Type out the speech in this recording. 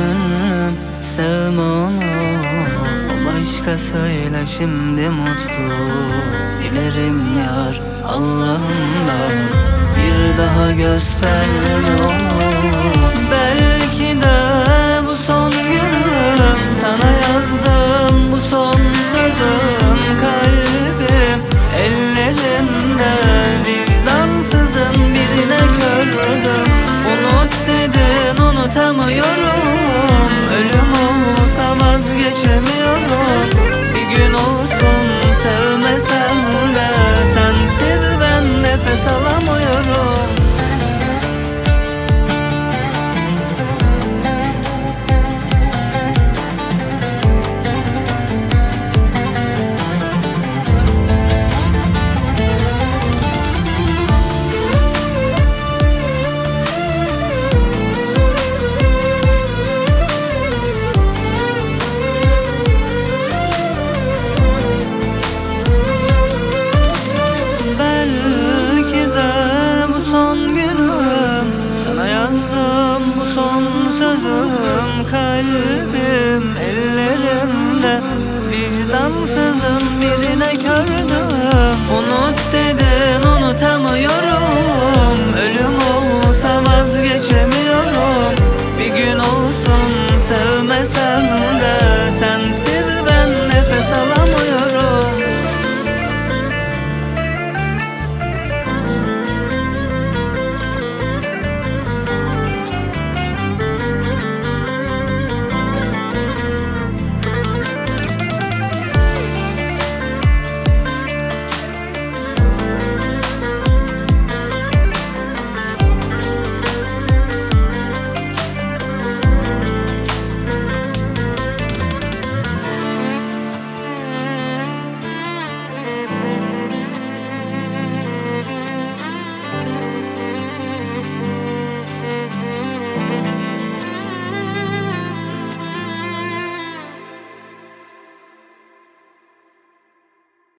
gönlüm, sevme onu. O başkasıyla şimdi mutlu. Dilerim yar Allah'ımdan, bir daha gösterme onu. Belki de bu son günüm, sana yazdım bu son sözüm. Kalbim ellerinde, vicdansızın birine kördüm. Unut dedin, unutamıyorum. Ölüm olsa vazgeçemiyorum. Bir gün olsun sevmesem de, sensiz ben nefes alamıyorum. Bu son sözüm, kalbim ellerinde, vicdansızın